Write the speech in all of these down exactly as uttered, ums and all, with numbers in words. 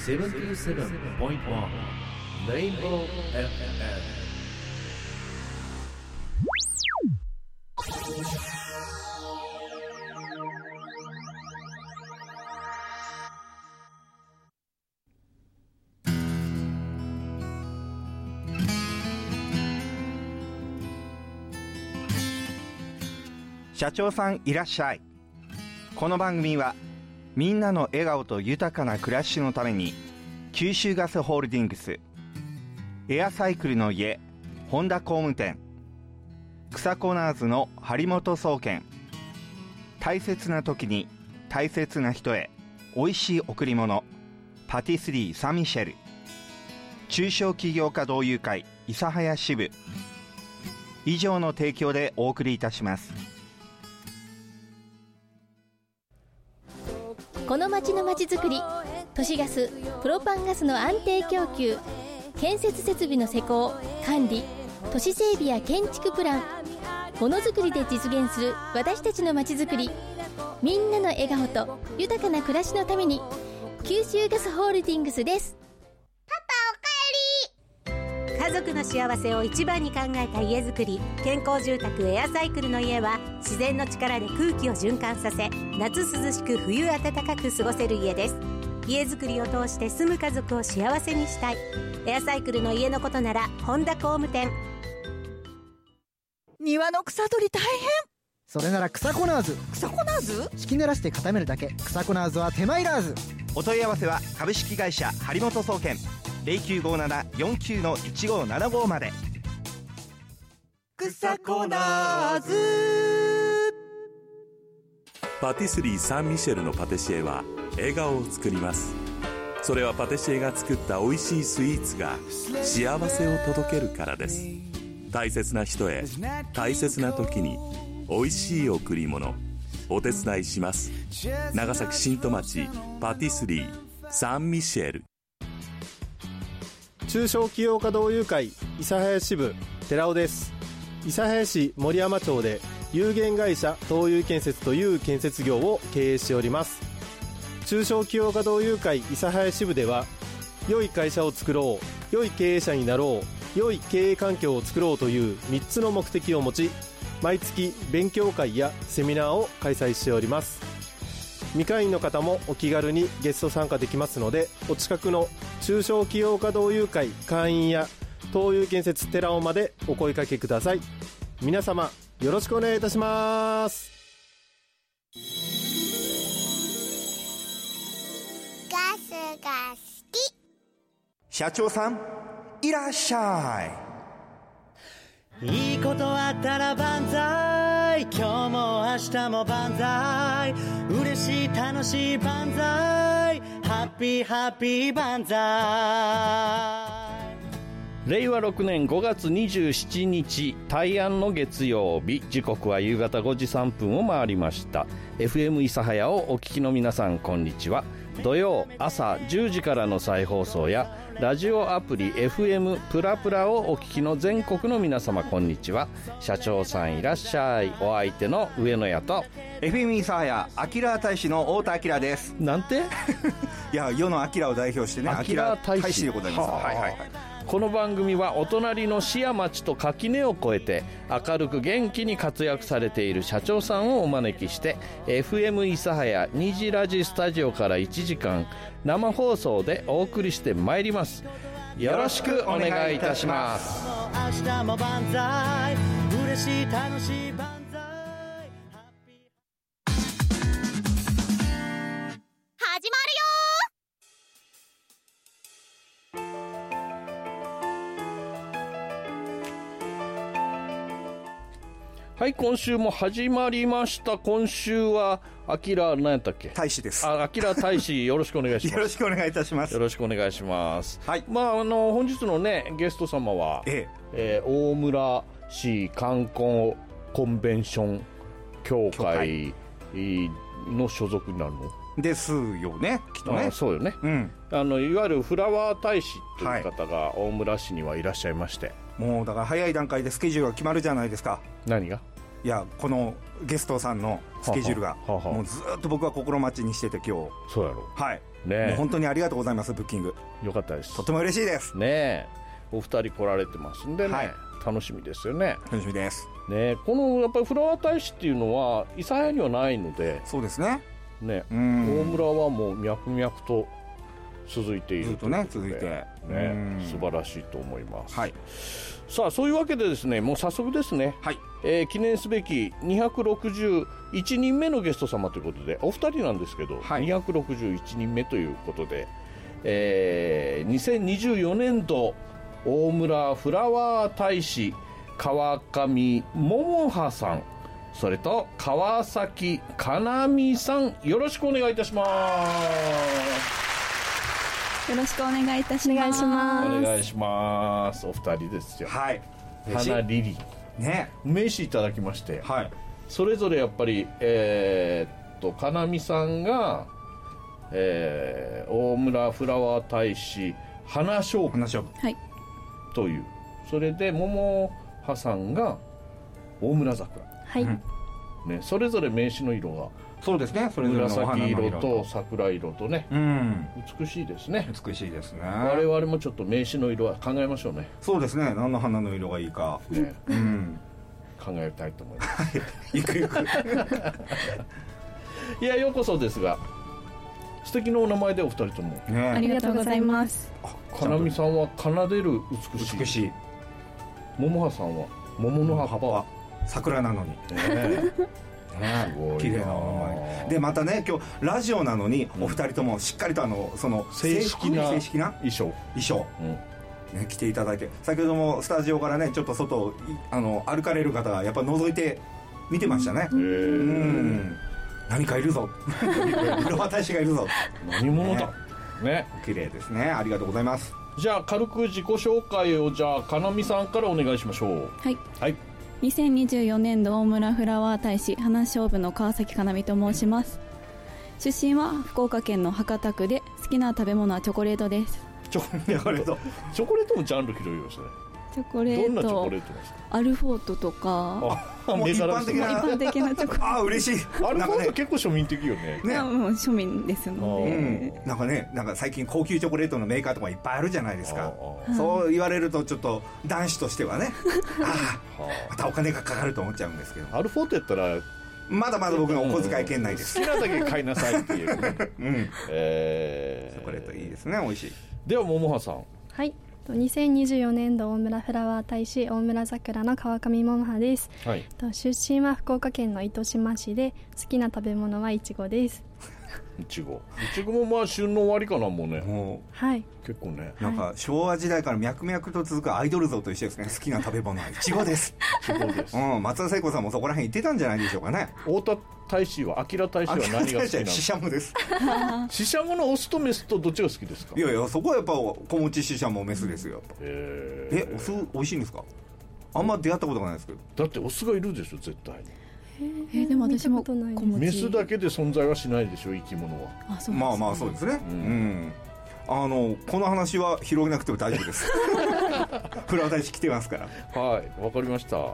セブンティーセブンポイントワン レインボー エフエム。 社長さんいらっしゃい。この番組はみんなの笑顔と豊かな暮らしのために九州ガスホールディングス、エアサイクルの家本田工務店、草コナーズの張本総研、大切な時に大切な人へおいしい贈り物パティスリーサンミシェル、中小企業家同友会諫早支部以上の提供でお送りいたします。 この町の町づくり、都市ガス、プロパンガスの安定供給、建設設備の施工、管理、都市整備や建築プラン、ものづくりで実現する私たちの町づくり、みんなの笑顔と豊かな暮らしのために九州ガスホールディングスです。 パパおかえり。家族の幸せを一番に考えた家づくり、健康住宅エアサイクルの家は自然の力で空気を循環させ、夏涼しく冬暖かく過ごせる家です。家づくりを通して住む家族を幸せにしたい。エアサイクルの家のことなら本田工務店。 庭の草取り大変。 それなら草コナーズ。 草コナーズ？ 敷き濡らして固めるだけ。草コナーズは手間いらず。 お問い合わせは株式会社張本総研 ゼロきゅうごななよんきゅうのいちごななご まで。 草コナーズ。 パティスリーサンミシェルのパティシエは笑顔を作ります。それはパティシエが作った美味しいスイーツが幸せを届けるからです。大切な人へ大切な時に美味しい贈り物、お手伝いします。長崎新戸町パティスリーサンミシェル。 中小企業家同友会諫早支部寺尾です。諫早市森山町で有限会社東友建設という建設業を経営しております。中小企業家同友会諫早支部では、良い会社を作ろう、良い経営者になろう、良い経営環境を作ろうというみっつの目的を持ち、毎月勉強会やセミナーを開催しております。未会員の方もお気軽にゲスト参加できますので、お近くの中小企業家同友会会員や東友建設寺尾までお声掛けください。皆様よろしくお願いいたします。 ガスが好き。 社長さんいらっしゃい。いいことあったら万歳、今日も明日も万歳、嬉しい楽しい万歳、ハッピーハッピー万歳。 れいわろくねんごがつにじゅうしちにち大安の月曜日、時刻は夕方ごじさんぷんを回りました。 エフエム 諫早をお聞きの皆さん、こんにちは。土曜朝じゅうじからの再放送やラジオアプリ エフエム プラプラをお聞きの全国の皆様、こんにちは。社長さんいらっしゃい。お相手の上野屋とエフエム 諫早アキラ大使の太田明です。 なんていや、世のアキラを代表してね、アキラ大使でございます。はいはいはい。 この番組はお隣の市や町と垣根を越えて明るく元気に活躍されている社長さんをお招きして、 エフエム 諫早虹ラジスタジオからいちじかん生放送でお送りしてまいります。よろしくお願いいたします。 明日も万歳、嬉しい楽しい万歳。 始まるよ。 はい、今週も始まりました。今週はアキラ何やったっけ？ 大使です。 あ、アキラ大使よろしくお願いします。 よろしくお願いいたします。 よろしくお願いします。 はい。 まああの本日のねゲスト様は、えええー、大村市観光コンベンション協会の所属になるのですよね、きっとね。 あ、そうよね。うん。あのいわゆるフラワー大使という方が大村市にはいらっしゃいまして、 はい、もうだから早い段階でスケジュールが決まるじゃないですか。 何が？ いやこのゲストさんのスケジュールがははははもうずっと僕は心待ちにしてて今日そうやろはいねもう本当にありがとうございます。ブッキングよかったです。 とても嬉しいですねえお二人来られてますんでね、はい、楽しみですよね。 楽しみですね。このやっぱりフラワー大使っていうのは諫早にはないのでそうですねね大村はもう脈々と続いているずっとね続いてね素晴らしいと思います、 はい、 さあそういうわけでですねもう早速ですね、 はいえー、記念すべきにひゃくろくじゅういちにんめのゲスト様ということでお二人なんですけど、はい、にひゃくろくじゅういちにんめということで、えー、にせんにじゅうよねんど大村フラワー大使川上桃葉さんそれと川崎かなみさんよろしくお願いいたします。 よろしくお願いいたします。 お願いします。お二人ですよ。 はい。 花リリーね名刺いただきまして、 はい、 それぞれやっぱりえー、っとかなみさんが、えー、大村フラワー大使花勝負花勝負はいというそれで桃葉さんが大村桜はい、 ね、それぞれ名刺の色がそうですねそれぞれの紫色と桜色とね、うん、美しいですね美しいですね。 我々もちょっと名刺の色は考えましょうね。 そうですね何の花の色がいいか、ねうん、 考えたいと思いますいくいくいやようこそですが素敵なお名前でお二人とも、 ね、ありがとうございます。 かなみさんは奏でる美しい美しい桃葉さんは桃の葉っぱ桜なのに、 ねね、綺麗なお名前でまたね今日ラジオなのにお二人ともしっかりとあのその正式な正式な衣装衣装、うんね、着ていただいて先ほどもスタジオからねちょっと外あの歩かれる方がやっぱ覗いて見てましたね。うん何かいるぞフラワー大使がいるぞ何者だねね綺麗ですね。ありがとうございます。 じゃあ軽く自己紹介をじゃあかなみさんからお願いしましょう。 はい、 はい、 にせんにじゅうよねんど大村フラワー大使花勝負の川崎かなみと申します。出身は福岡県の博多区で好きな食べ物はチョコレートです。 チョコレートチョコレートもジャンル広いですね。 チョコレートどんなチョコレートですか。 アルフォートとかもう一般的な一般的なチョコレートああ嬉しい。 アルフォート結構庶民的よね。 ねもう庶民ですので、 うん、なんかねなんか最近高級チョコレートのメーカーとかいっぱいあるじゃないですか。そう言われるとちょっと男子としてはねああまたお金がかかると思っちゃうんですけどアルフォートやったらまだまだ僕のお小遣い圏内です、 うん、好きなだけ買いなさいっていう、ねうんえー、チョコレートいいですね美味しい。 では桃葉さん。 はい、にせんにじゅうよねんど大村フラワー大使大村桜の川上桃葉です、はい、出身は福岡県の糸島市で好きな食べ物はいちごです。 いちごいちごもまあ旬の終わりかなもうねもう、はい、 結構ねなんか昭和時代から脈々と続くアイドル像と一緒ですね。好きな食べ物はいちごですいちごです、 うん、松田聖子さんもそこら辺言ってたんじゃないでしょうかね。 太田大使は明大使は何が好きなの。 シシャモですシシャモのオスとメスとどっちが好きですか。 いやいやそこはやっぱ小持シシャモメスですよ。ええオス美味しいんですか。あんま出会ったことがないですけど。 だってオスがいるでしょ絶対に。 えー、でも私もメスだけで存在はしないでしょ生き物は。 あそうですね、 まあまあそうですね、うんうん、あのこの話は広げなくても大丈夫ですフラワー大使来てますからはいわかりました、 はい、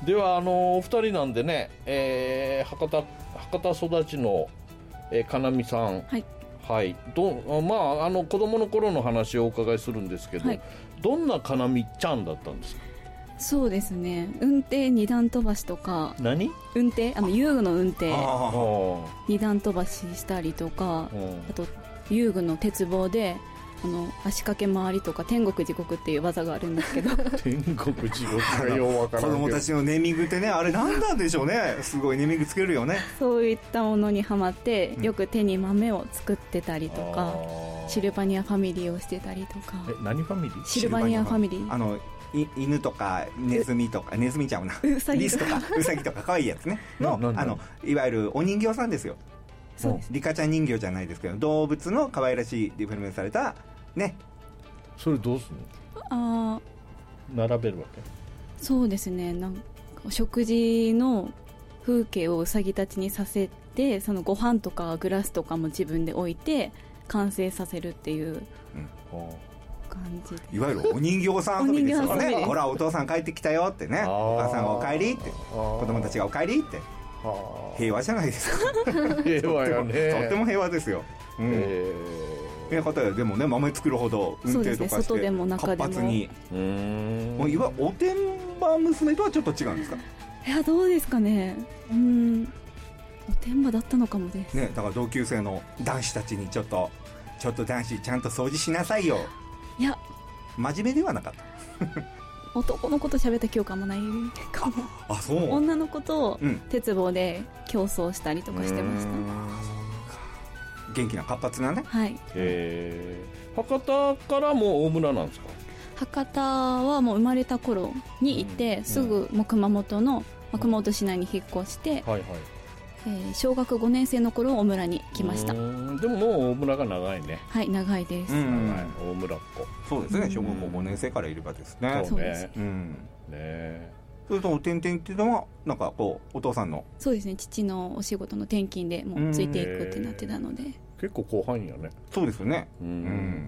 ではあのお二人なんでね、えー、博多博多育ちの、えー、かなみさんはい、 はい、どまああの子供の頃の話をお伺いするんですけど、はい、どんなかなみちゃんだったんですか。 そうですね運転二段飛ばしとか。 何運転あの遊具の運転二段飛ばししたりとか、あと遊具の鉄棒であの足掛け回りとか天国地獄っていう技があるんですけど天国地獄がようわからんけど子供たちのネーミングってねあれ何なんでしょうね。すごいネーミングつけるよね。 そういったものにハマってよく手に豆を作ってたりとか、うん、シルバニアファミリーをしてたりとか。 え何ファミリー。 シルバニアファミリー。 あのい犬とかネズミとかネズミちゃうなうさぎリスとかウサギとか可愛いやつねのあのいわゆるお人形さんですよ。 そうです。 リカちゃん人形じゃないですけど動物の可愛らしいディフォルメされたね。 それどうするの。あ並べるわけ。 そうですねなんか食事の風景をウサギたちにさせてそのご飯とかグラスとかも自分で置いて完成させるっていう感じで、 いわゆるお人形さん遊びですよね。ほらお父さん帰ってきたよってね、お母さんがお帰りって子供たちがお帰りって平和じゃないですか。 平和やね。 とっても平和ですよ。うん、えー、いう方でもね豆作るほど運転とかして活発に、うーん、もういわおてんば娘とはちょっと違うんですか。 いやどうですかね、うん、おてんばだったのかもですね。だから同級生の男子たちにちょっとちょっと男子ちゃんと掃除しなさいよ。 いや真面目ではなかった男の子と喋った記憶あんまないかも。 あ、そう。 女の子と鉄棒で競争したりとかしてました。 元気な活発なね。 はい。 えー、博多からも大村なんですか。 博多はもう生まれた頃にいて、うん、すぐもう熊本の、まあ、熊本市内に引っ越して、はいはい、えー、小学ごねん生の頃大村に来ました。 でももう大村が長いね。 はい、長いです。 長い大村っ子。 そうですね、小学校ごねん生からいればですね。 そうね。 うん、ね。それとお転々っていうのはなんかこうお父さんの。 そうですね、父のお仕事の転勤でもうついていくってなってたので。 結構広範囲やね。 そうですよね。 うん。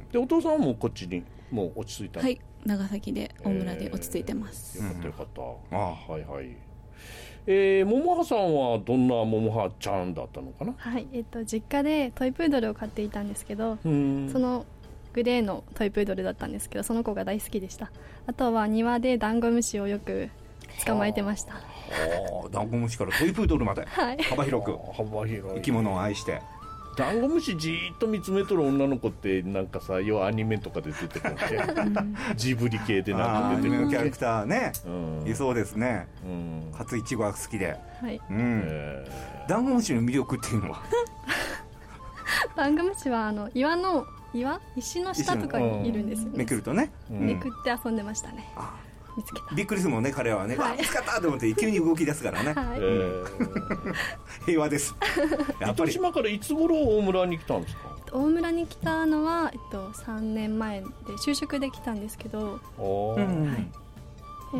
でお父さんはもうこっちにもう落ち着いた。 はい、長崎で大村で落ち着いてます。 よかったよかった。ああ、はいはい。えー、桃葉さんはどんな桃葉ちゃんだったのかな。 はい、えっと、実家でトイプードルを飼っていたんですけど、そのグレーのトイプードルだったんですけど、その子が大好きでした。あとは庭でダンゴムシをよく捕まえてました。 ああ、ダンゴムシからトイプードルまで、はい、幅広く幅広い生き物を愛して。 ダンゴムシじーっと見つめとる女の子ってなんかさ、要はアニメとかで出てくるけジブリ系でなんか出てくるアニメのキャラクターね、うん、いそうですね、うん、初イチゴが好きで、 はい、 うん、えー、ダンゴムシの魅力っていうのはダンゴムシはあの岩の岩石の下とかにいるんですよね。 めくるとね、 うん、めくって遊んでましたね。あ、見つけた。 びっくりするもんね、彼はね、はい、あ、見つかったと思って急に動き出すからね、はい、えー、平和ですやっぱり。糸島からいつ頃大村に来たんですか。 大村に来たのは、えっと、さんねんまえで就職で来たんですけど、 あ、はい、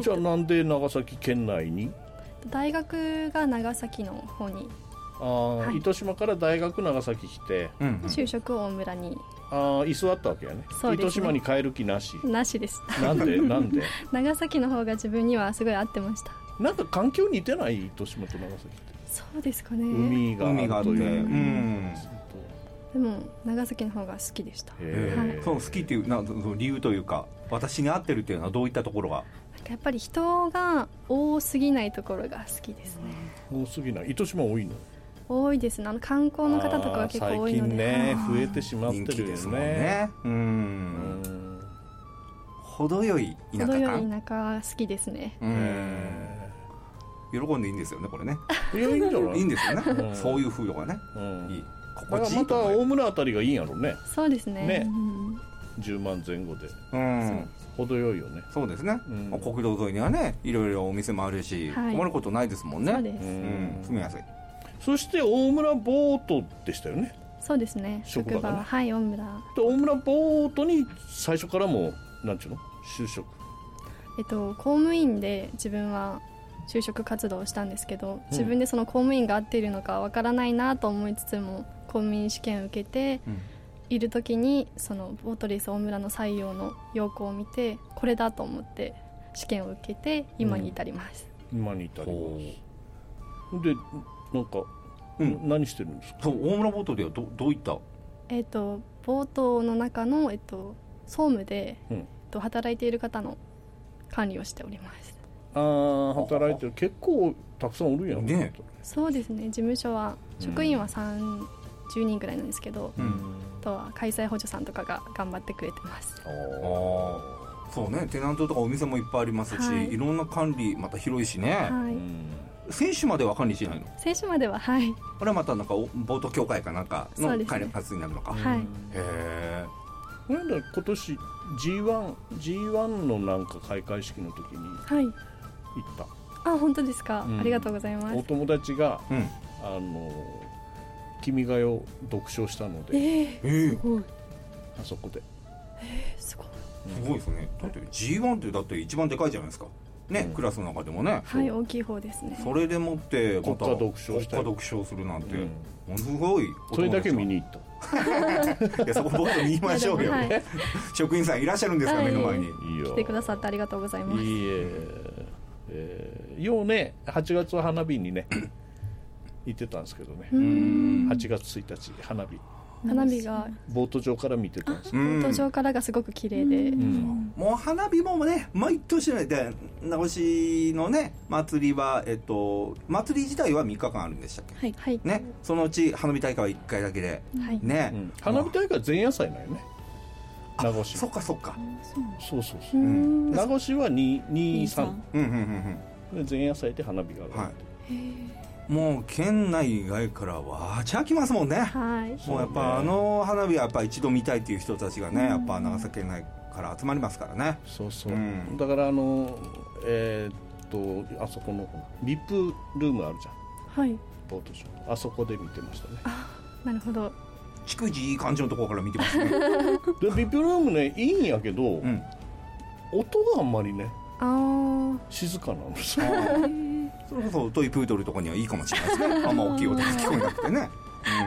じゃあなんで長崎県内に。 大学が長崎の方に。 あ、はい、糸島から大学長崎来て、 うん、就職を大村に。 ああ、居座ったわけやね。そうですね。糸島に帰る気なし。 なしです。 なんでなんで長崎の方が自分にはすごい合ってました。 なんか環境似てない？糸島と長崎って。 そうですかね。 海が海があって、うん、 でも長崎の方が好きでした。はい、 そう、好きっていうな理由というか、私に合ってるっていうのはどういったところが。 なんかやっぱり人が多すぎないところが好きですね。 多すぎない。糸島多いの？ 多いですね。あの観光の方とかが結構多いので、 最近ね、増えてしまってるよね。人気ですもんね。 うん、うん、程よい田舎感。 程よい田舎好きですね。うん、 喜んでいいんですよね、これね。 いや、いいんじゃない？ いいんですよね、うん、そういう風土がね、うん、いい。 心地いいと思う。また大村あたりがいいんやろうね。 そうですね。ね、 うん、じゅうまんぜん後で、うん、程よいよね。 そうですね、うん、国道沿いにはね、いろいろお店もあるし、はい、困ることないですもんね。 そうです、 うん、住みやすい。 そして大村ボートでしたよね。 そうですね、職場が、ね、はい、大村で大村ボートに最初からもなんちゅうの就職、 えっと、公務員で自分は就職活動をしたんですけど、自分でその公務員が合っているのかわからないなと思いつつも公務員試験を受けて、うん、いる時にそのボートレース大村の採用の要項を見て、これだと思って試験を受けて今に至ります、 うん、今に至ります。でなんか、うん、何してるんですか。 そう、大村ボートでは ど, どういった、 えー、とボートの中の、えー、と総務で、うん、えー、と働いている方の管理をしております。 ああ、働いてる結構たくさんおるやんね。 そうですね、事務所は職員はさんじゅうにんくらいなんですけど、うん、あとは開催補助さんとかが頑張ってくれてます。あ、 そうね、テナントとかお店もいっぱいありますし、はい、いろんな管理また広いしね、はい、うん、選手までは管理しないの。 選手までは、はい、 これはまたなんかボート協会かなんかの管理活動になるのか、ね、 はい、へえ。 なんだ今年 ジーワン, ジーワン のなんか開会式の時に行った、 はい、あ、本当ですか、うん、ありがとうございます。 お友達が、うん、あの君が代を読書したので、 えー、すごい、 あそこで、 えー、すごい、 すごいですね。だって ジーワン ってだって一番でかいじゃないですかね、うん、クラスの中でもね。 はい、大きい方ですね。 それでもってまた国家読書した国家読書するなんて、うん、ものすごい。 それだけ見に行ったいやそこ僕と言いましょうよ、はい、職員さんいらっしゃるんですか、はい、目の前に。 来てくださってありがとうございます。 いいえ、えー、ようねはちがつは花火にね行ってたんですけどね、はちがつついたち花火花火がボート場から見てたんです。ボート場からがすごく綺麗で、うん、 もう花火もね毎年で名越のね祭りは、えっと、祭り自体はみっかかんあるんでしたっけ、はい、ね、そのうち花火大会はいっかいだけで、はい、ね、うん、 花火大会は前夜祭なんよね、名越。 そっかそっか、 そうそうそう、うん、名越はに、に、さん、うんうんうん、で前夜祭で花火が上がる、はい、もう県内外からわーちゃ来ますもんね、はい、もうやっぱあの花火はやっぱ一度見たいっていう人たちがね、やっぱ長崎県内から集まりますからね。 そうそう、うん、だからあのえー、っとあそこのビップルームあるじゃん、はい、ボートショー、あそこで見てましたね。 あ、なるほど。 逐次いい感じのところから見てますね。 でビップルームねいいんやけど、うん、音があんまりね、あ静かなんですよ。 それこそトイプードルとかにはいいかもしれないですね。あんま大きい音が聞こえなくてね、うん、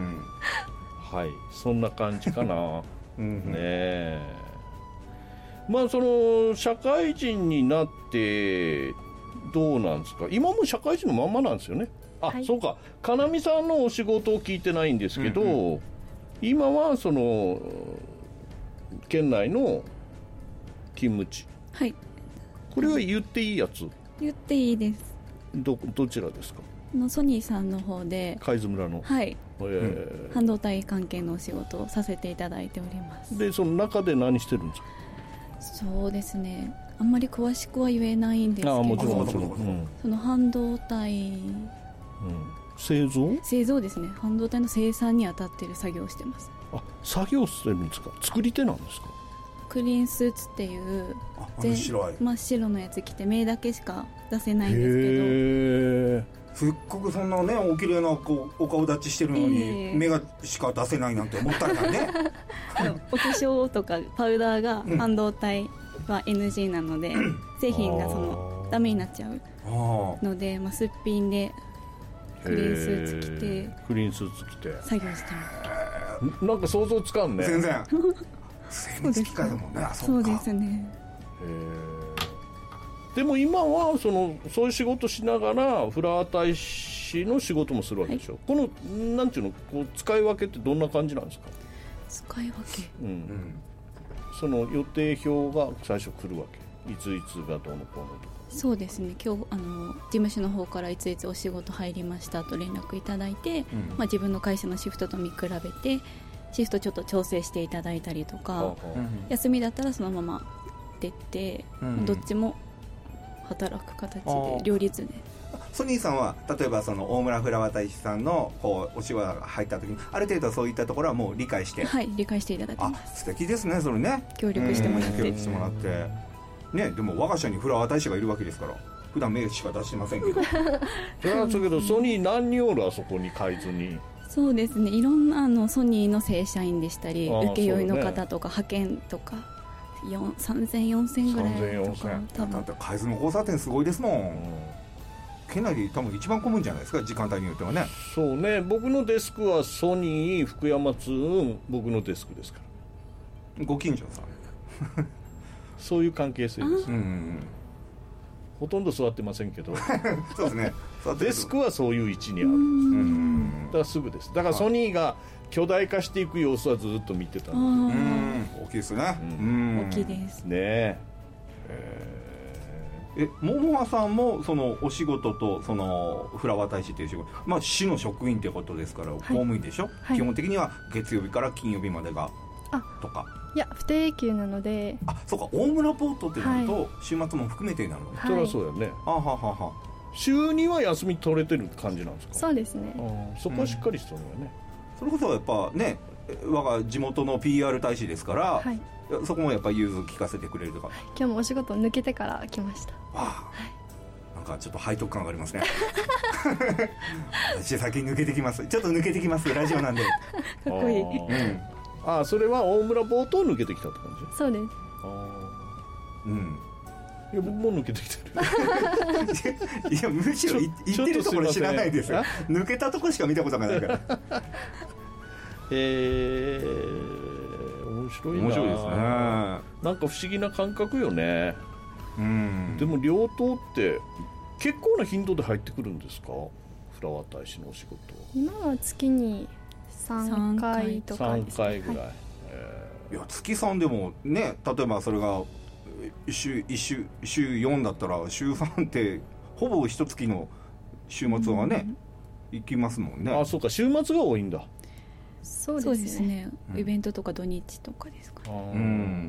はい、そんな感じかな。うん、ねえ、まあその社会人になってどうなんですか。今も社会人のまんまなんですよね。あ、はい、そうか、かなみさんのお仕事を聞いてないんですけど、うんうん、今はその県内の勤務地、はい、これは言っていいやつ？ 言っていいです。 ど, どちらですか？ のソニーさんの方で海津村の、 はい、えーうん、半導体関係のお仕事をさせていただいております。 でその中で何してるんですか？ そうですね、あんまり詳しくは言えないんですけど、あ、もちろんもちろん、うん、その半導体、うん、 製造製造ですね、半導体の生産に当たっている作業をしてます。 あ、作業してるんですか？作り手なんですか？ クリーンスーツっていう真っ白い真っ白のやつ着て目だけしか出せないんですけど、せっかくそんなねお綺麗なこうお顔立ちしてるのに目がしか出せないなんて思ったらね。 お化粧とかパウダーが半導体は エヌジー なので、うん、製品がそのダメになっちゃうので、まあ、すっぴんでクリーンスーツ着てクリーンスーツ着て作業してます。なんか想像つかんね。 全然精密機械だもんね。あ、 そうですね。 へでも今はそのそういう仕事しながらフラワー大使の仕事もするわけでしょ、はい、このなんていうのこう使い分けってどんな感じなんですか？ 使い分け、うんうん、 その予定表が最初来るわけ、いついつがどうのこうのとか。 そうですね、今日あの事務所の方からいついつお仕事入りましたと連絡いただいて、うんまあ、自分の会社のシフトと見比べてシフトちょっと調整していただいたりとか、うん、休みだったらそのまま出て、うん、どっちも働く形で両立で。 ソニーさんは例えばその大村フラワー大使さんのこうお仕事が入った時にある程度そういったところはもう理解して、 はい、理解していただきます。 あ、素敵ですねそれね。 協力してもらって、 協力してもらってね。でも我が社にフラワー大使がいるわけですから普段目しか出してませんけど。 それはだけどソニー何人おる？あそこに海津に。 そうですね、いろんなあのソニーの正社員でしたり請負の方とか、ね、派遣とかさんぜんよんせんぐらいとか。 多分だって海津の交差点すごいですもん、うん、県内で多分一番混むんじゃないですか、時間帯によってはね。 そうね、僕のデスクはソニー福山通僕のデスクですから。 ご近所さん。 そういう関係性です、うんうん、ほとんど座ってませんけど。 そうですね、 デスクはそういう位置にあるんです。だからすぐです。だからソニーが巨大化していく様子はずっと見てたんで。うん、 大きいですね、 うん、大きいですね。えー、えももはさんもそのお仕事とそのフラワー大使っていう仕事、まあ、市の職員ってことですから、はい、公務員でしょ、はい、基本的には月曜日から金曜日までがとか。 いや不定休なので。 あ、そうか、大村ポートってなると、はい、週末も含めてになるの、 はい、そりゃそうだよね。 あははは。 週には休み取れてる感じなんですか？ そうですね。 あ、そこはしっかりしたのよね、 うん、それこそやっぱね我が地元の ピーアール 大使ですから、はい、そこもやっぱ融通聞かせてくれるとか、はい、 今日もお仕事抜けてから来ました。わあ、 はい、なんかちょっと背徳感がありますね。私先に抜けてきます、ちょっと抜けてきますラジオなんで。かっこいい。 うん、あ、それは大村ボートを抜けてきたって感じ？ そうです。 あ、うん。 いや僕も抜けてきてる。 いやむしろ行ってるところ知らないですよ。抜けたところしか見たことがないから。 へえ、面白いな。 面白いですね。 なんか不思議な感覚よね。うん。でも両党って結構な頻度で入ってくるんですか、フラワー大使のお仕事。 今は月にさんかいとかです。 さんかいぐらい、 はい、 えー、いや月さんでもね、例えばそれが週いち週週よんだったら週さんってほぼ一月の週末はね、うん、行きますもんね。 あ、そうか、週末が多いんだ。 そうですね、 そうですね、うん、イベントとか土日とかですかね。 うん、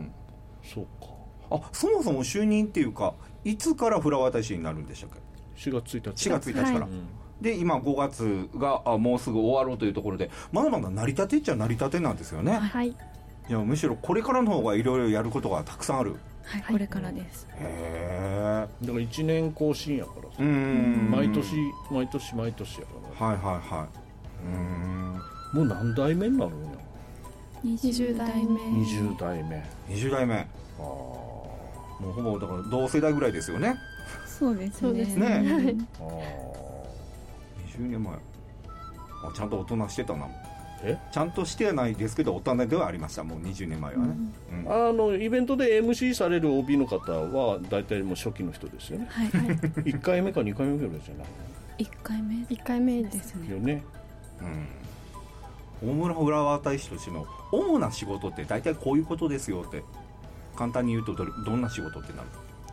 そうか。 あ、そもそも就任っていうかいつからフラワー大使になるんでしたっけ。 しがつついたち。 しがつついたちから、はい、で今ごがつがあもうすぐ終わろうというところで、まだまだ成り立てっちゃ成り立てなんですよね。 はい。いやむしろこれからの方がいろいろやることがたくさんある。 はい、これからです。 へえ。 だからいちねん更新やからさ。うん。毎年毎年毎年やから。はいはいはい。うん。もう何代目になるんや。 にじゅうだいめ。 にじゅうだいめ。 にじゅうだいめ。ああ。もうほぼだから同世代ぐらいですよね。 そうですね。 そうですね。ああ。 ににじゅうねんまえ。あ、ちゃんと大人してたな。えちゃんとしてはないですけど大人ではありました。もうにじゅうねんまえはね、 うんうん、あのイベントで エムシー される オービー の方は大体もう初期の人ですよね。 はい、はい、 いっかいめかにかいめぐらいじゃない。 いっかいめいっかいめですね。 よね、 うん、大村フラワー大使としての主な仕事って大体こういうことですよって簡単に言うと ど, どんな仕事ってなる。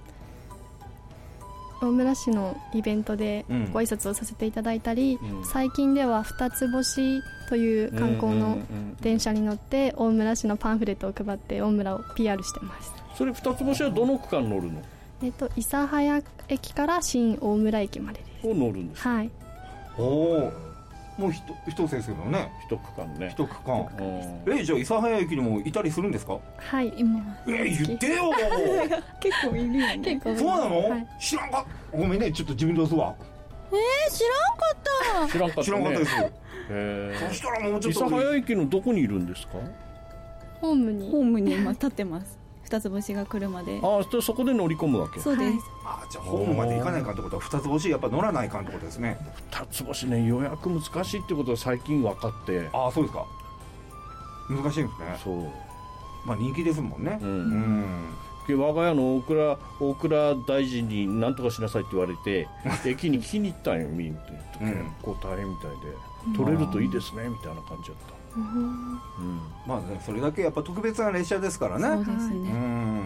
大村市のイベントでご挨拶をさせていただいたり、うん、最近では二つ星という観光の電車に乗って大村市のパンフレットを配って大村を ピーアール してます。 それ二つ星はどの区間乗るの？ えっと諫早駅から新大村駅までです。 を乗るんですか？ はい。 おお、もう一つですけどね。 一区間ね。 一区間。え、じゃあ諫早駅にもいたりするんですか？ はい、今。 え、言ってよ。 結構いるよね。 結構。 そうなの？ はい、 知らんか。ごめんね、ちょっと自分で押すわ。 えー、知らんかった。 知らんかった、ね。 知らんかったです。 へー。そしたらもうちょっと。 諫早駅のどこにいるんですか？ ホームに。 ホームに今立ってます。二つ星が来るまで。 ああ、そこで乗り込むわけ。 そうです。はい、 あ、じゃあホームまで行かないかってことは二つ星やっぱ乗らないかってことですね。 二つ星ね、予約難しいってことは最近分かって。 ああ、そうですか。難しいんですね。 そう。 まあ人気ですもんね。うん。 うん我が家の大倉大倉大臣に何とかしなさいって言われて駅に聞きに行ったんよ。見に行って結構大変みたいで、取れるといいですねみたいな感じだった。うん、 まあ、ね、それだけやっぱ特別な列車ですからね。 そうですね。うん、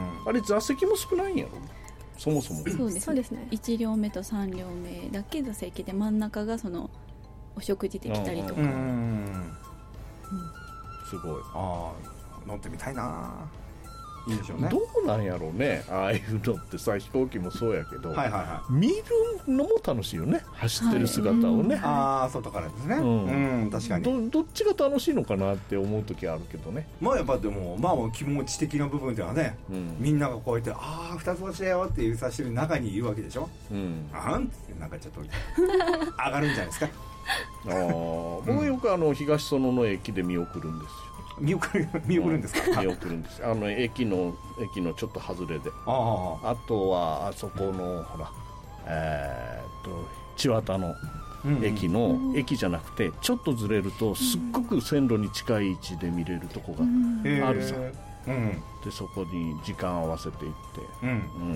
あれ座席も少ないんやろそもそも。 そうです、そうですね。 いち両目とさん両目だけ座席で真ん中がそのお食事できたりとか。うん、うん、 すごい。 ああ、乗ってみたいな。いいでしょうね。 どうなんやろうね、ああいうのってさ、飛行機もそうやけど、 はいはいはい、 見るのも楽しいよね、走ってる姿をね、はい、 ああ、外からですね、うんうん、確かにど, どっちが楽しいのかなって思う時あるけどね。 まあやっぱでも、まあ、気持ち的な部分ではね、うん、みんながこうやってああ二つ星だよっていうさしてる中にいるわけでしょ、うん、あんってなんかちょっと上がるんじゃないですか。 あ僕よくあの東園の駅で見送るんですよ。 見送る、見送るんですか？ 見送るんです。あの駅の駅のちょっと外れで。ああ。あとはあそこのほら、えー、っと千綿の駅の、うんうん、駅じゃなくてちょっとずれるとすっごく線路に近い位置で見れるとこがあるさ。うん、でそこに時間合わせていって、うんうん、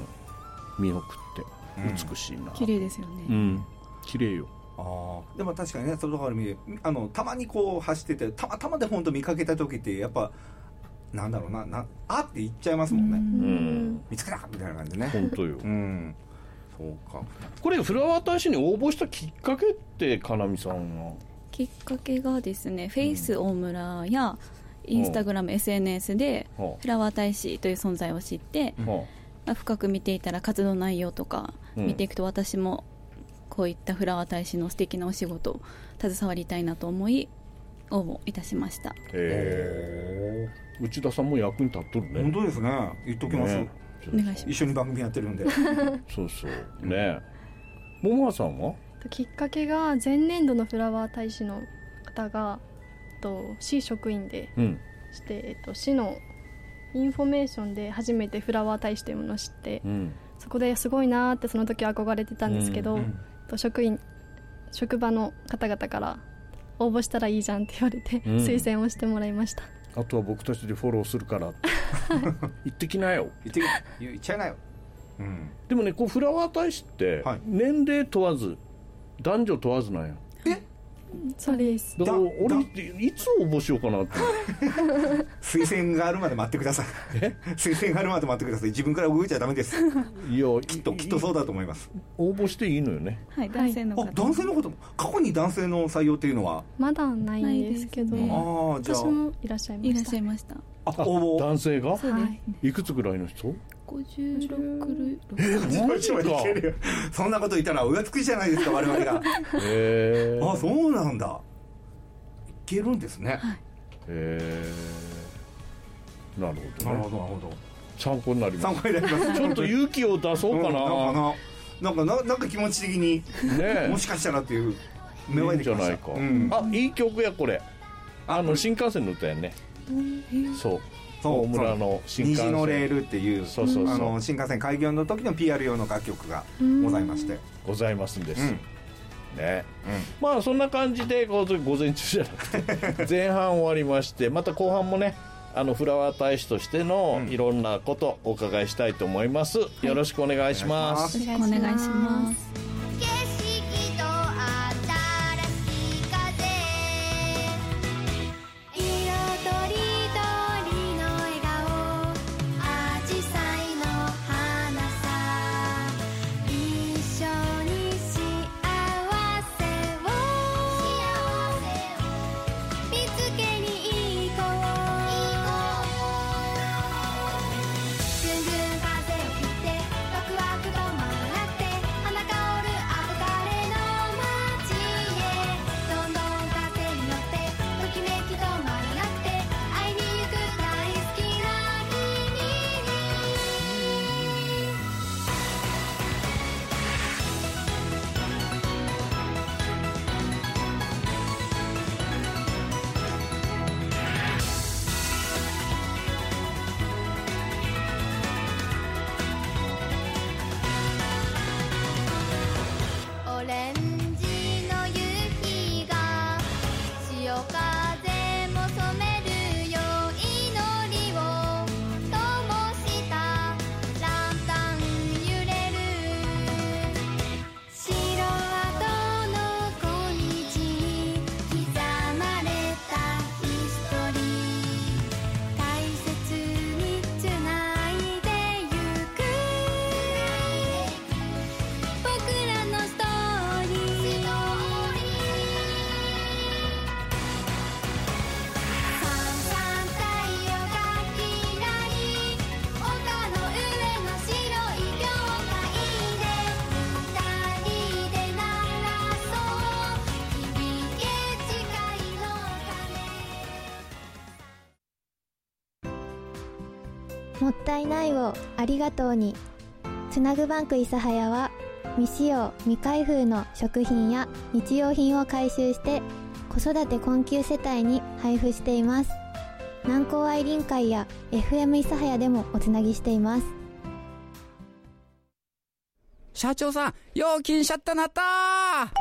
見送って美しいな。 綺麗ですよね。 うん、綺麗よ。 あでも確かにね、外から見るあのたまにこう走っててたまたまで本当見かけた時ってやっぱなんだろうな、なあって言っちゃいますもんね。うん、見つけたみたいな感じでね。 本当よ。 うん、そうか。 これフラワー大使に応募したきっかけってかなみさんは？ きっかけがですね、フェイス大村やインスタグラム、エスエヌエス でフラワー大使という存在を知って、まあ、深く見ていたら活動内容とか見ていくと、私もこういったフラワー大使の素敵なお仕事を携わりたいなと思い応募いたしました。 へー、内田さんも役に立っとるね。 本当ですね、言っときます、ね、 お願いします。 一緒に番組やってるんでそうそうね。ももはさんは？ きっかけが前年度のフラワー大使の方がと市職員でして、うんえっと、市のインフォメーションで初めてフラワー大使というものを知って、うん、そこですごいなってその時憧れてたんですけど、うんうん、と職員職場の方々から応募したらいいじゃんって言われて、うん、推薦をしてもらいました。 あとは僕たちでフォローするから行ってきなよ行って行っちゃいなよ、 うん、でもねこうフラワー大使って年齢問わず男女問わずなんや。 えそうです。 だから俺いつ応募しようかなって推薦があるまで待ってください推薦があるまで待ってください。自分から動いちゃダメです。いやきっときっとそうだと思います。 応募していいのよね。 はい、男性の方。 あ、男性の方も過去に男性の採用っていうのはまだないんですけど、ね、 あじゃあ私もいらっしゃいました。 いらっしゃいました。 あ、応募男性が、 はい、 いくつぐらいの人？ ごじゅうろくえー、マジかそんなこと言ったらおやつくじゃないですか我々がへーあ、そうなんだ。いけるんですね、はい、 へーなるほど、ね、 なるほどなるほど参考になります。 参考になりますちょっと勇気を出そうかな、うん、なんかななんかななんか気持ち的に、ね、もしかしたらっていう芽生えてきました。いいんじゃないか、うん、 あ、いい曲やこれ。あの新幹線の歌やね、うん、そう大村の新幹線虹のレールっていう、 そうそうそう、 あの新幹線開業の時の ピーアール 用の楽曲がございましてございますんです、うんね、うん、まあそんな感じで午前中じゃなくて前半終わりましてまた後半もねあのフラワー大使としてのいろんなことお伺いしたいと思います、うん、よろしくお願いします。 よろしくお願いします。 もったいないをありがとうに。つなぐバンク諫早は未使用未開封の食品や日用品を回収して子育て困窮世帯に配布しています。南高愛林会や エフエム 諫早でもおつなぎしています。 社長さん、料金シャッターなったー。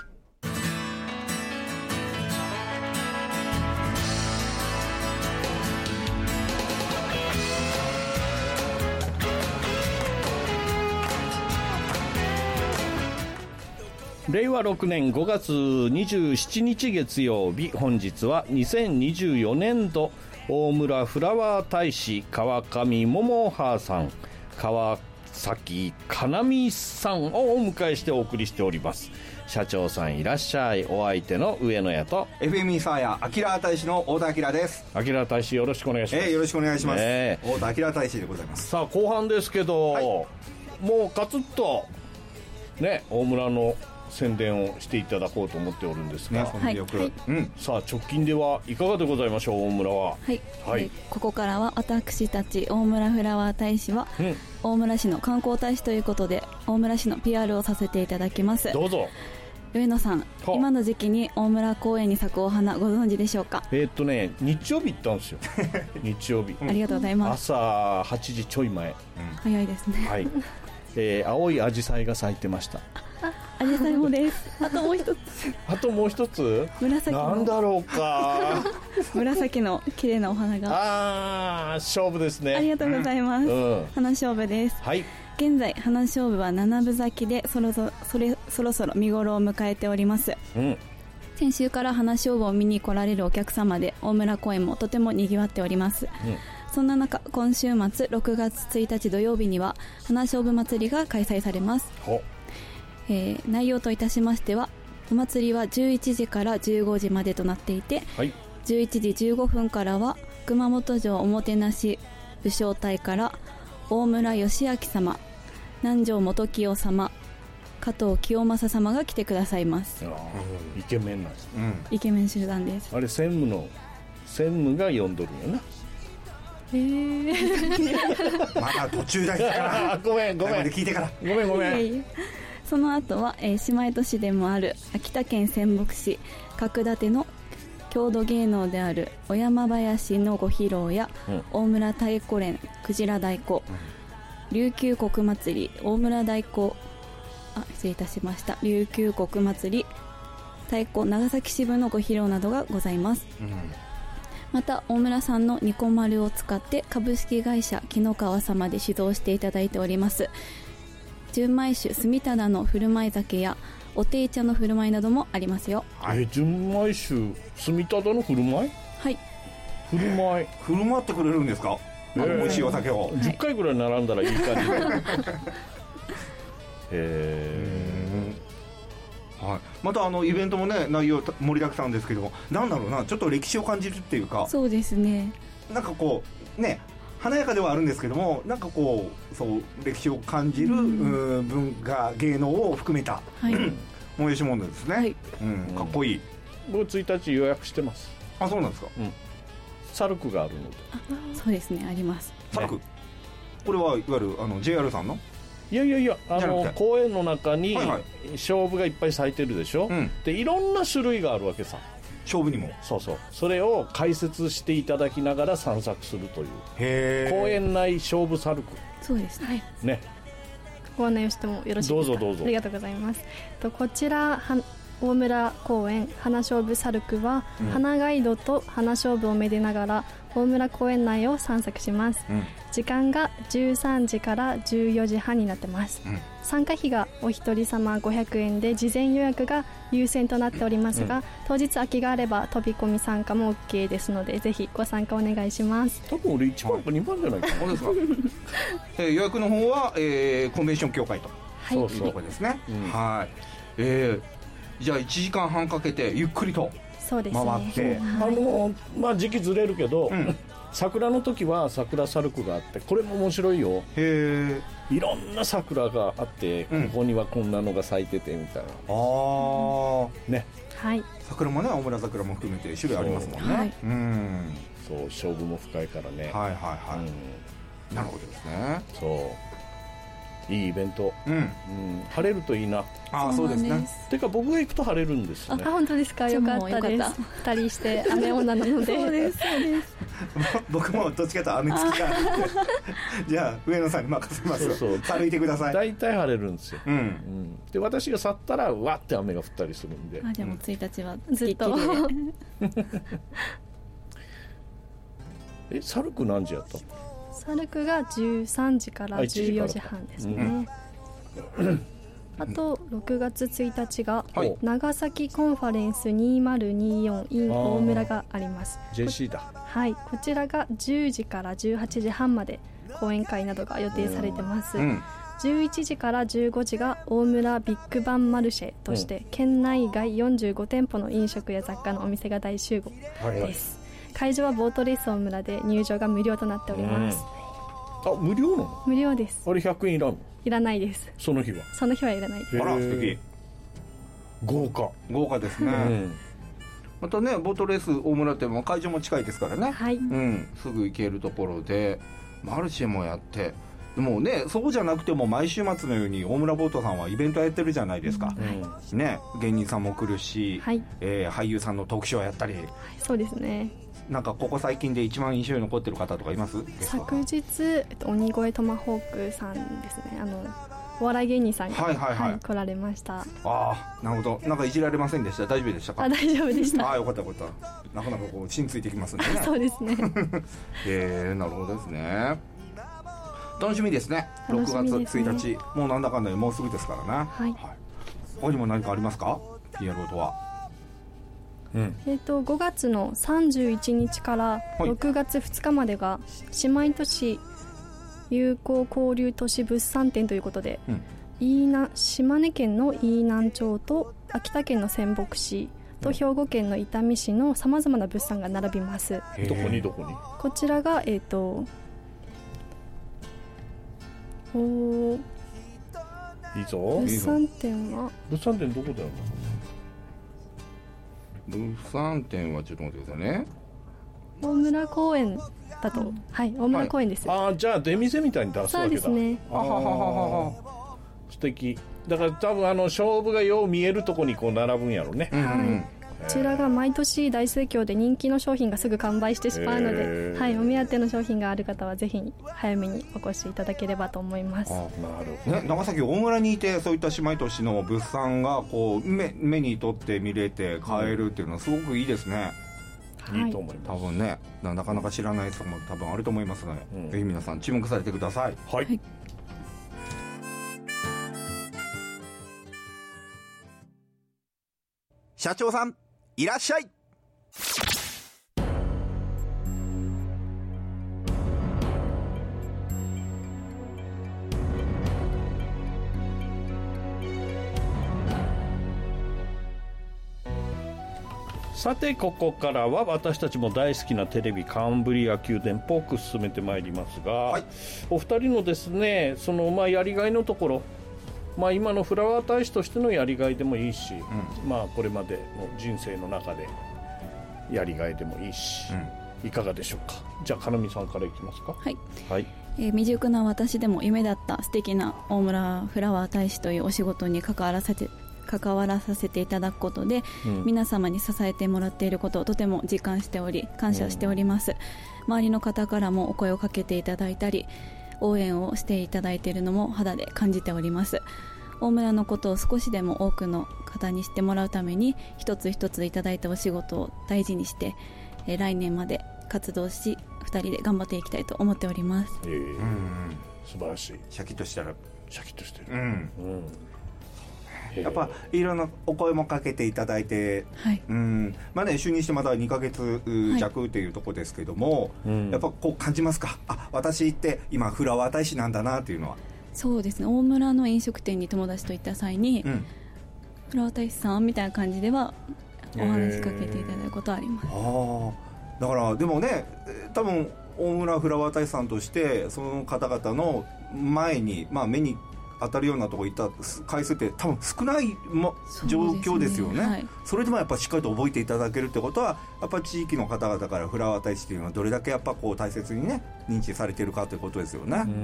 れいわろくねんごがつにじゅうしちにち月曜日、本日はにせんにじゅうよねんど大村フラワー大使川上桃葉さん、川崎かなみさんをお迎えしてお送りしております。社長さんいらっしゃい。お相手の上野屋とエフエム 諫早アキラ大使の太田明です。 アキラ大使よろしくお願いします。 えー、よろしくお願いします、ね、太田明大使でございます。 さあ後半ですけど、はい、もうカツッとね大村の宣伝をしていただこうと思っておるんですが、ね、 はいはいうん、さあ直近ではいかがでございましょう大村は。 はい、はい、ここからは私たち大村フラワー大使は、うん、大村市の観光大使ということで大村市の ピーアール をさせていただきます。 どうぞ。 上野さん、今の時期に大村公園に咲くお花ご存知でしょうか。 えーっとね日曜日行ったんですよ日曜日、 うん、ありがとうございます。 朝はちじちょい前、うん、 早いですね。 はい、えー、青いアジサイが咲いてました。 アジサイもですあともう一つあともう一つ紫のなんだろうか紫の綺麗なお花がああ勝負ですね。 ありがとうございます、うん、花勝負です。 はい現在花勝負は七分咲きでそろそろそれそろそろ見頃を迎えております、うん、先週から花勝負を見に来られるお客様で大村公園もとてもにぎわっております、うん、そんな中今週末ろくがつついたち土曜日には花勝負祭りが開催されます、えー、内容といたしましてはお祭りはじゅういちじからじゅうごじまでとなっていて、はい、じゅういちじじゅうごふんからは熊本城おもてなし武将隊から大村義明様、南條元清様、加藤清正様が来てくださいます。 イケメンなんです、 うん、イケメン集団です。 あれ専務の専務が呼んどるんやな。 へーまだ途中だからごめんごめん聞いてからごめんごめんいやいやその後は、えー、姉妹都市でもある秋田県仙北市角館の郷土芸能である小山林のご披露や、うん、大村太鼓連くじら太鼓、うん、琉球国祭り大村太鼓あ失礼いたしました琉球国祭り太鼓長崎支部のご披露などがございます、うん、また大村さんのニコマルを使って株式会社紀の川様で指導していただいております純米酒住忠の振る舞い酒やお定茶の振る舞いなどもありますよ。 えー、純米酒住忠の振る舞い、 はい振る舞い振る舞ってくれるんですか、えー、美味しいお酒をじゅっかいぐらい並んだらいい感じへー、はい、またあのイベントもね内容盛りだくさんですけどなんだろうなちょっと歴史を感じるっていうかそうですねなんかこうね華やかではあるんですけどもなんかこうそう歴史を感じる、うん、文化芸能を含めた、はい、催し物ですね、はいうん、かっこいい。 僕ついたち予約してます。 あそうなんですか、うん、 サルクがあるので。 そうですねあります。 サルク、ね、これはいわゆるあの ジェイアール さんのいやいやいやあの公園の中に菖蒲がいっぱい咲いてるでしょ、うん、でいろんな種類があるわけさ菖蒲にもそうそうそれを解説していただきながら散策するというへ公園内菖蒲サルクそうですねねご案内をしてもよろしいですか。 どうぞどうぞありがとうございます。とこちら大村公園花菖蒲サルクは、うん、花ガイドと花菖蒲をめでながら大村公園内を散策します、うん、時間がじゅうさんじからじゅうよじはんになってます、うん、参加費がお一人様ごひゃくえんで事前予約が優先となっておりますが、うん、当日空きがあれば飛び込み参加も OK ですのでぜひご参加お願いします。 多分俺いちばんかにばんじゃないかな。そうですかえー、予約の方は、えー、コンベンション協会と、はい、いうところですね、うん、はい、えー、じゃあいちじかんはんかけてゆっくりと回って、ね、 あのまあ時期ずれるけど、うん、桜の時は桜サルクがあってこれも面白いよ。へえ。いろんな桜があって、うん、ここにはこんなのが咲いててみたいな。ああね。 はい。 桜もね青村桜も含めて種類ありますもんね。はい、うんそう勝負も深いからね。 はいはいはい、うん、なるほどですね。 そういいイベント、うんうん、晴れるといいな。 ああそうですね。 てか僕が行くと晴れるんですね。 あ本当ですか。よかったです。ふたりして雨女なのでそうですそうです僕もどっちかというと雨付きがじゃあ上野さんに任せます。そうそう歩いてください。 大体晴れるんですよ、うんうん、で私が去ったらわって雨が降ったりするんで。 あじゃあもうついたちはずっとえサルク何時やった？ サルクがじゅうさんじからじゅうよじはんですね、うん、あとろくがつついたちが長崎コンファレンスにせんにじゅうよん in 大村があります。 ジェーシー だ。 はい、こちらがじゅうじからじゅうはちじはんまで講演会などが予定されてます、うん、じゅういちじからじゅうごじが大村ビッグバンマルシェとして、うん、県内外よんじゅうごてんぽの飲食や雑貨のお店が大集合です、はいはい、会場はボートレース大村で入場が無料となっております、 うん、あ無料なの？ 無料です。 あれひゃくえんいらんの？ いらないです。 その日はその日はいらないです。 あら素敵。 豪華豪華ですね、うん、またねボートレース大村っても会場も近いですからね、 はい、 うん、すぐ行けるところでマルシェもやってもうねそうじゃなくても毎週末のように大村ボートさんはイベントやってるじゃないですか、うん、ね芸人さんも来るし、はいえー、俳優さんのトークショーやったり、はい、 そうですね。 なんかここ最近で一番印象に残ってる方とかいます？ 昨日、えっと、鬼越トマホークさんですね。あのお笑い芸人さんが、 はいはいはいはい、来られました。 ああ、なるほど。なんかいじられませんでした？大丈夫でしたか？ あ、大丈夫でした。 ああ、よかったよかった。なかなかこう芯ついてきますんでね。 そうですね。 えー、なるほどですね。楽しみですね。ろくがつついたち、もうなんだかんだもうすぐですからね。 はい、はい、 他にも何かありますか？ ピーアール ことは。 うん、えー、とごがつのさんじゅういちにちからろくがつふつかまでが姉妹都市友好交流都市物産展ということで、うん、飯南島根県の飯南町と秋田県の仙北市と兵庫県の伊丹市のさまざまな物産が並びます。 どこにどこに？ こちらが、えー、とおいいぞ。 物産展は物産展どこであるんだ？ 物産展はちょっと待ってくださいね。 大村公園だと、うん、はい、大村公園です。 はい、ああ、じゃあ出店みたいに出すわけだ。 そうですね。 あはははは素敵。だから多分あの勝負がよう見えるとこにこう並ぶんやろうね。 はい、うん、こちらが毎年大盛況で人気の商品がすぐ完売してしまうので、はい、お目当ての商品がある方はぜひ早めにお越しいただければと思います。 あ、なるほどね。長崎大村にいてそういった姉妹都市の物産がこう 目, 目にとって見れて買えるっていうのはすごくいいですね。 うん、いいと思います。 多分ね、なかなか知らない人も多分あると思いますので、うん、ぜひ皆さん注目されてください。 はい、はい。 社長さんいらっしゃい。 さてここからは私たちも大好きなテレビカンブリア宮殿っぽく進めてまいりますが、はい、お二人のですね、そのまあやりがいのところ、まあ、今のフラワー大使としてのやりがいでもいいし、うん、まあこれまでの人生の中でやりがいでもいいし、うん、いかがでしょうか。じゃあかなみさんからいきますか。 はい、 はい。 えー、未熟な私でも夢だった素敵な大村フラワー大使というお仕事に関わらせて関わらさせていただくことで、うん、皆様に支えてもらっていることをとても実感しており感謝しております、うん、周りの方からもお声をかけていただいたり応援をしていただいているのも肌で感じております。大村のことを少しでも多くの方に知ってもらうために一つ一ついただいたお仕事を大事にして、えー、来年まで活動しふたりで頑張っていきたいと思っております。 えー、うん、素晴らしい。 シャキッとしたらシャキッとしてる、 うんうんやっぱいろんなお声もかけていただいて、はいうんまあね、就任してまだにかげつ弱というところですけども、はい、やっぱこう感じますか。あ、私って今フラワー大使なんだなっていうのは。 そうですね、大村の飲食店に友達と行った際に、うん、フラワー大使さんみたいな感じではお話しかけていただくことはあります。 あだからでもね、多分大村フラワー大使さんとしてその方々の前に、まあ、目に当たるようなところ行った回数って多分少ない、ま、状況ですよね。 そ, ね、はい、それでもやっぱしっかりと覚えていただけるってことはやっぱ地域の方々からフラワー大使っていうのはどれだけやっぱこう大切にね認知されているかということですよね。うん、うん、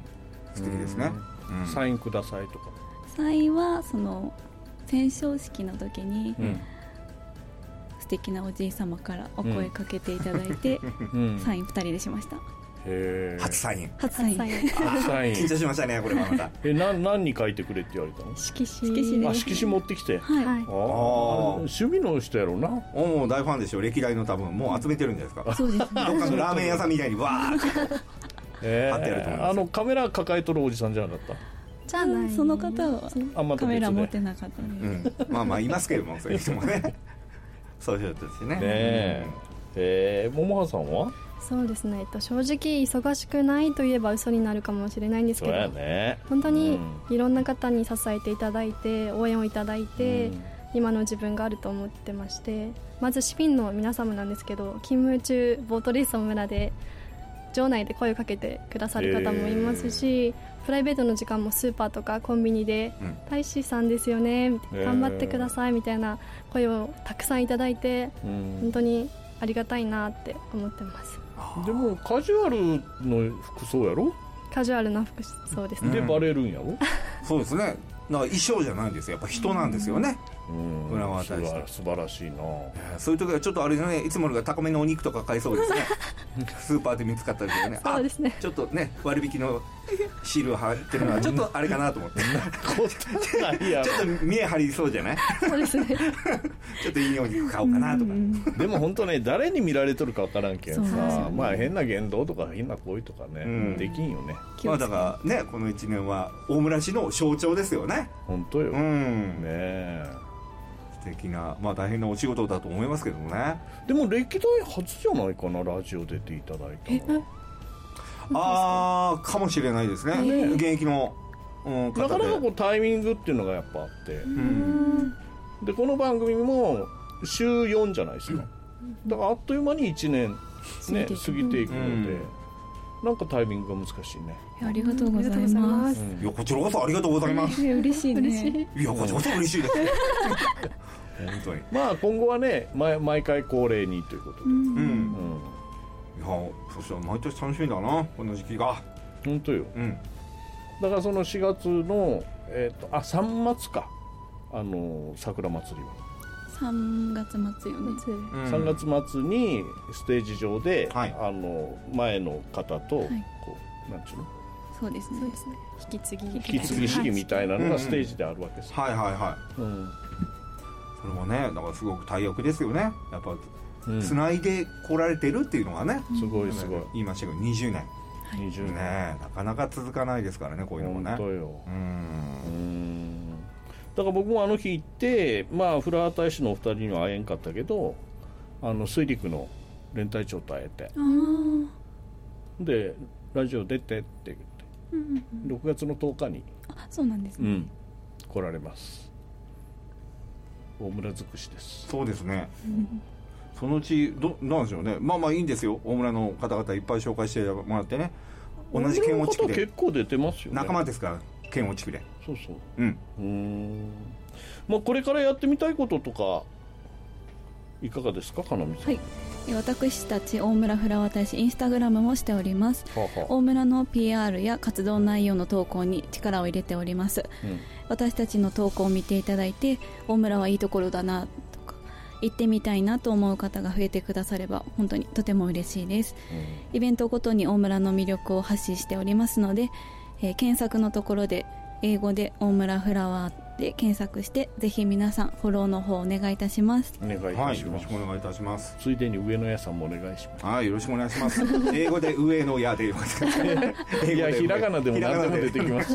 素敵ですね。 うん、サインくださいとか。 サインはその顕彰式の時に、うん、素敵なおじい様からお声かけていただいて、うん、サインふたりでしました。 へ初サイン初サイン初サイン緊張しましたねこれはまたえな何に書いてくれって言われたの。 色紙あ色紙持ってきて、 はい、ああ趣味の人やろうな。 もう大ファンでしょ。歴代の多分もう集めてるんじゃないですか。 そうですねどっかのラーメン屋さんみたいにわーってえー、あのカメラ抱えとるおじさんじゃなかった。 じゃあないその方はあ、ま、カメラ持ってなかったので、 うん、まあまあいますけどもそういう人もねそういう人ですね。ねえ、うん、えー、桃葉さんは。 そうですね、えっと、正直忙しくないといえば嘘になるかもしれないんですけど、 そうやね、 本当にいろんな方に支えていただいて応援をいただいて、うん、今の自分があると思ってまして、まず市民の皆様なんですけど、勤務中ボートレース大村で場内で声をかけてくださる方もいますし、えー、プライベートの時間もスーパーとかコンビニで、うん、大使さんですよね、頑張ってくださいみたいな声をたくさんいただいて、うん、本当にありがたいなって思ってます。 でもカジュアルの服装やろ。 カジュアルな服装ですね。 でバレるんやろ、うん、 そうですね。だから衣装じゃないんですよ、やっぱ人なんですよね、 うん裏渡りして素晴らしいな。 そういう時はちょっとあれね、いつものが高めのお肉とか買いそうですねスーパーで見つかったりとかね、 そうですね、 ちょっとね割引のシールを貼ってるのはちょっとあれかなと思ってちょっと見え張りそうじゃないそうですねちょっといいお肉買おうかなとかでも本当ね、誰に見られとるか分からんけんさ、 ね、 まあ変な言動とか変な行為とかね、うん、できんよね。 まあだからね、このいちねんは大村市の象徴ですよね。 本当よ、 うん、 ねえ、 素敵な、まあ大変なお仕事だと思いますけどもね。 でも歴代初じゃないかな、ラジオ出ていただいたの。 ああ、かもしれないですね、ね、現役の、うん、 なかなかこうタイミングっていうのがやっぱあって、うん、でこの番組も週よんじゃないですか、うん、だからあっという間にいちねん、ね、過ぎていくので、うん、なんかタイミングが難しいね。 ありがとうございます、 うん、いやこちらこそありがとうございます。 嬉しいね。 いやこちらこそ嬉しいです本当に。 まあ今後はね、毎, 毎回恒例にということで、うんうん、 いやそしたら毎年楽しみだな、この時期が。 本当よ、うん、だからそのしがつの、えー、とあさんがつか、あの桜祭りはさんがつ末よね、 うん、さんがつ末にステージ上で、はい、あの前の方と、はい、こうなんちゅうの、 そうですね、引き継ぎ引き継ぎ式みたいなのがステージであるわけです、 はいはいはい、うん、それもね、だからすごく大役ですよね、やっぱつないで来られてるっていうのがね、 うん、すごいすごい、 言いましたけどにじゅうねん、はい、にじゅうねん、ね、なかなか続かないですからね、こういうのもね。 本当よ。うんうんだから僕もあの日行って、まあ、フラワー大使のお二人には会えんかったけど、あの水陸の連隊長と会えて、でラジオ出てって言って、うんうんうん、ろくがつのとおかに、 あ、そうなんですね、うん、 来られます。大村尽くしです。 そうですね、うんそのうちどなんでしょうね。まあまあいいんですよ、大村の方々いっぱい紹介してもらってね。同じ県央地区で結構出てますよね。 仲間ですから、県央地区で。 そうそう、うんうーん、まあ、これからやってみたいこととかいかがですか、かなみさん。 はい、私たち大村フラワー大使インスタグラムもしております。はは大村の ピーアール や活動内容の投稿に力を入れております、うん、私たちの投稿を見ていただいて、大村はいいところだな、行ってみたいなと思う方が増えてくだされば本当にとても嬉しいです、うん、イベントごとに大村の魅力を発信しておりますので、えー、検索のところで英語で大村フラワーで検索して、ぜひ皆さんフォローの方お願いいたします。 お願いいたします、 はい、よろしくお願いいたします。 ついでに上野屋さんもお願いします。 はい、よろしくお願いします英語で上野屋で言いますいやひらがなでも何でも出てきます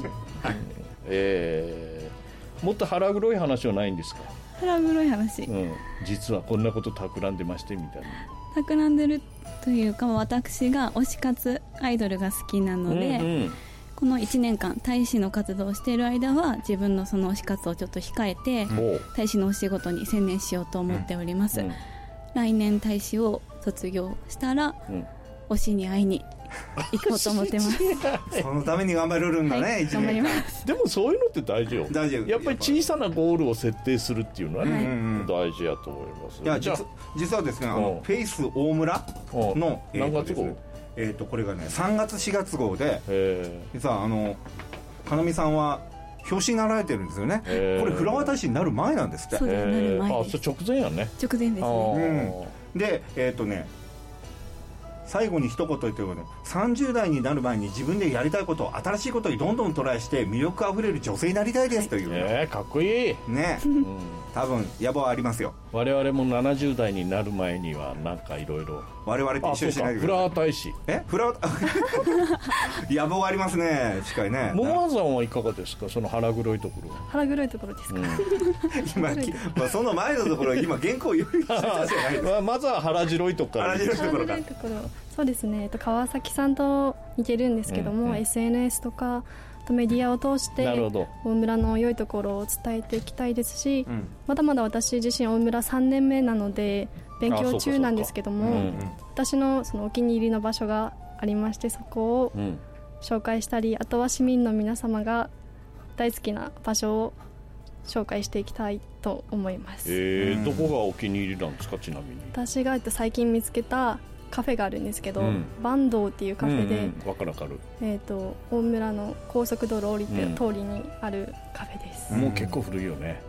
えー、もっと腹黒い話はないんですか。 腹黒い話、 うん、実はこんなこと企んでましてみたいな。 企んでるというか、私が推し活アイドルが好きなので、うんうん、このいちねんかん大使の活動をしている間は自分のその推し活をちょっと控えて、うん、大使のお仕事に専念しようと思っております、うんうん、来年大使を卒業したら、うん、推しに会いに行こうと思ってますそのために頑張れるんだね、はい、 頑張ります。 でもそういうのって大事よ。 大事やっぱり小さなゴールを設定するっていうのはね、はい、大事やと思います。 いや 実, 実はですね、あのフェイス大村の何月号、 えーとこれがねさんがつしがつ号で、実はあのかなみさんは表紙になられてるんですよね。これフラワー大使になる前なんですって。 そうです、なる前です。 あ、それ直前やね。 直前ですね、 うん、でえっ、ー、とね最後に一言言ってるの、さんじゅうだいになる前に自分でやりたいこと、新しいことにどんどんトライして魅力あふれる女性になりたいですという、はい、 えー、かっこいいね、うん、多分野望ありますよ。 我々もななじゅうだいになる前にはなんかいろいろ我々と一緒にしないでフラワー大使えフラワー野望ありますね。しっかりね。 モモさんはいかがですか、その腹黒いところ。 腹黒いところですか、うん、 今、まあ、その前のところ今原稿を用意してたじゃないですかまずは腹白いところから腹白いところからそうですね、川崎さんと似てるんですけども、うんうん、エスエヌエス とかとメディアを通して大村の良いところを伝えていきたいですし、うん、まだまだ私自身大村さんねんめなので勉強中なんですけども、うんうん、私 の, そのお気に入りの場所がありまして、そこを紹介したり、あとは市民の皆様が大好きな場所を紹介していきたいと思います。 えー、どこがお気に入りなんですか。ちなみに私が最近見つけたカフェがあるんですけど、うん、バンドーっていうカフェで、うんうん、わかるわかる、 えーと、大村の高速道路降りて、うん、通りにあるカフェです。 もう結構古いよね。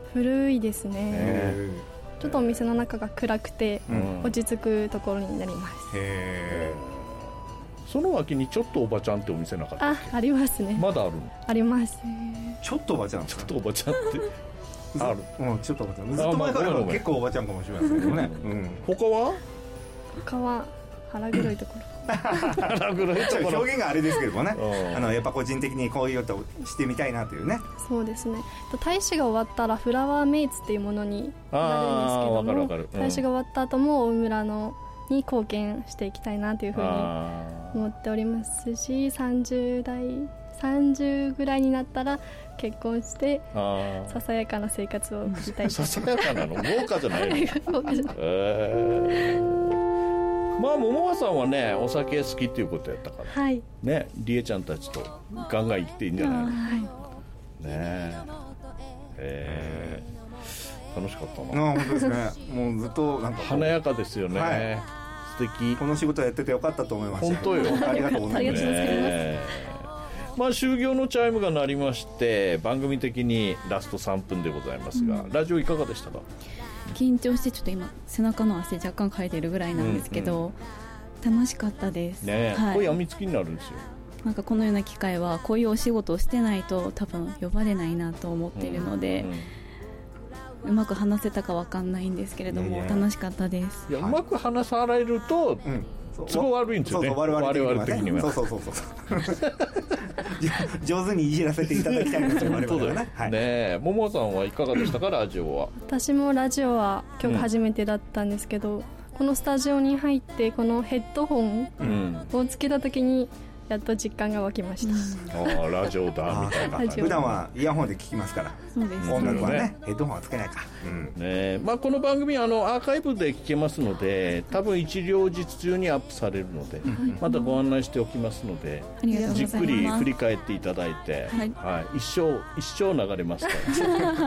古いですね。ちょっとお店の中が暗くて、うん、落ち着くところになります。 へー。その脇にちょっとおばちゃんってお店なかったっけ？ あ、ありますね。 まだあるの？ あります。 ちょっとおばちゃん。 ちょっとおばちゃんってある。 うん、ちょっとおばちゃん。ずっと前から結構おばちゃんかもしれないですけどね。うん、 他は？ 他は腹黒いところ。 腹黒いところ。 表現があれですけどもね。あのやっぱ個人的にこういうことをしてみたいなというね。 そうですね。大使が終わったらフラワーメイツっていうものになるんですけども、 わかるわかる。 大使が終わった後も大村のに貢献していきたいなというふうに思っておりますし、さんじゅう代さんじゅうぐらいになったら結婚してささやかな生活を送りたい。 ささやかなの？豪華じゃないの？ 豪華じゃない。 えー、まあ桃川さんはねお酒好きっていうことやったから、 はい、 ねりえちゃんたちとガンガン行っていいんじゃないの？はい、ねえ、えー、楽しかったな。 あ、本当ですね。もうずっとなんか華やかですよね。はい、素敵。 この仕事やっててよかったと思いました。 本当よ。 ありがとうございます。 ね、まあ終業のチャイムが鳴りまして番組的にラストさんぷんでございますが、うん、ラジオいかがでしたか？ 緊張してちょっと今背中の汗若干かいてるぐらいなんですけど、うんうん、楽しかったですね。はい、これやみつきになるんですよ。 なんかこのような機会はこういうお仕事をしてないと多分呼ばれないなと思っているので、うんうんうまく話せたかわかんないんですけれども、ね、楽しかったです。 いや、うまく話されると、うん、都合悪いんですよね。 そうそう我々的には、ね、そうそうそうそう上手にいじらせていただきたいんですよ我々はね。 はい、ねえ、ももさんはいかがでしたか？ラジオは。 私もラジオは今日初めてだったんですけど、うん、このスタジオに入ってこのヘッドホンをつけた時にやっと実感が湧きました。 うん、あラジオだみたいな。 普段はイヤホンで聞きますから。 そうですね。 音楽はね、ヘッドホンはつけないか。 うん、ね、まあこの番組はあのアーカイブで聞けますので、多分一両日中にアップされるので、うん、またご案内しておきますので、 うん、 じっくり振り返っていただいて、はい、はい、一生一生流れますから。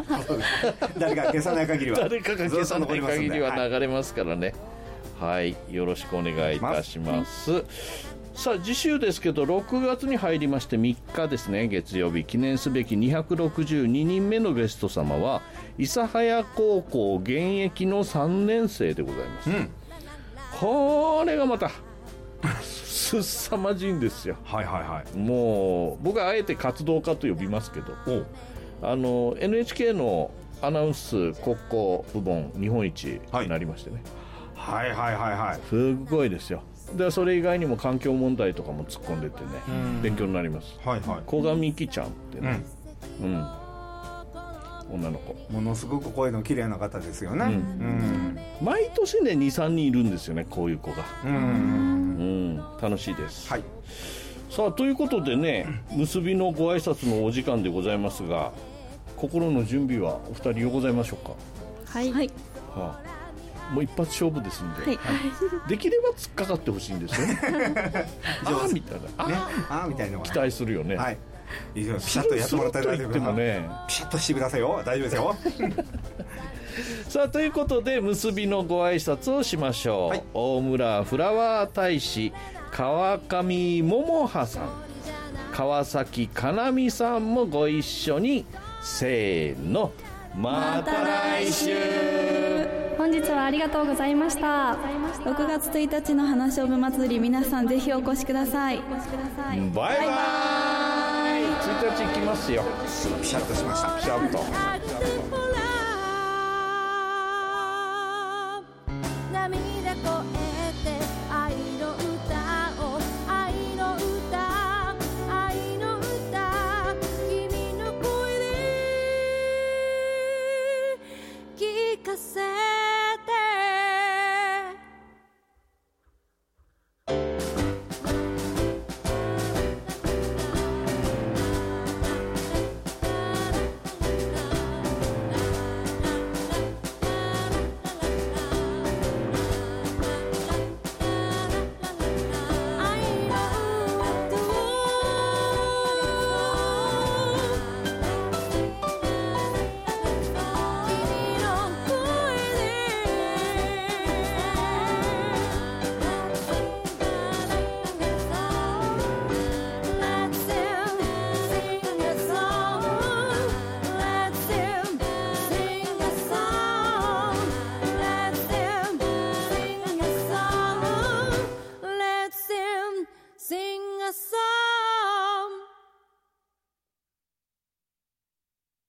誰か消さない限りは。 誰かが消さない限りは流れますからね。はい、よろしくお願いいたします。はい、さあ次週ですけどろくがつに入りましてみっかですね、月曜日、記念すべきにひゃくろくじゅうににんめのゲスト様は諫早高校現役のさんねん生でございます。うん、これがまたすさまじいんですよ。 はいはいはい。 もう僕はあえて活動家と呼びますけど、あの エヌエイチケー のアナウンス国交部門日本一になりましてね、 はい、はいはいはいはい、 すごいですよ。でそれ以外にも環境問題とかも突っ込んでてね、勉強になります。 はいはい。 小上美希ちゃんってね、うん、うん、女の子、 ものすごく声の綺麗な方ですよね。うん、うん、 毎年ね にさんにんいるんですよね、こういう子が。うん、うん、楽しいです。はい。さあということでね、結びのご挨拶のお時間でございますが、心の準備はお二人ようございましょうか？ はい、はい、 はあ、もう一発勝負ですんで、はいはい、できれば突っかかってほしいんですよね。あーみたいな、 ね、あーみたいな期待するよね。 はい、ピシャッとやってもらったら大丈夫。 でもね、 ピシャッとしてくださいよ、大丈夫ですよ。 さあということで結びのご挨拶をしましょう。はい、大村フラワー大使川上桃葉さん、川崎かなみさんもご一緒に、せーの、また来週。 本日はありがとうございました。 ろくがつついたちの花しょうぶ祭り、皆さんぜひお越しください。 バイバイ。ついたち行きますよ。 ピシャッとしました。 ピシャッと。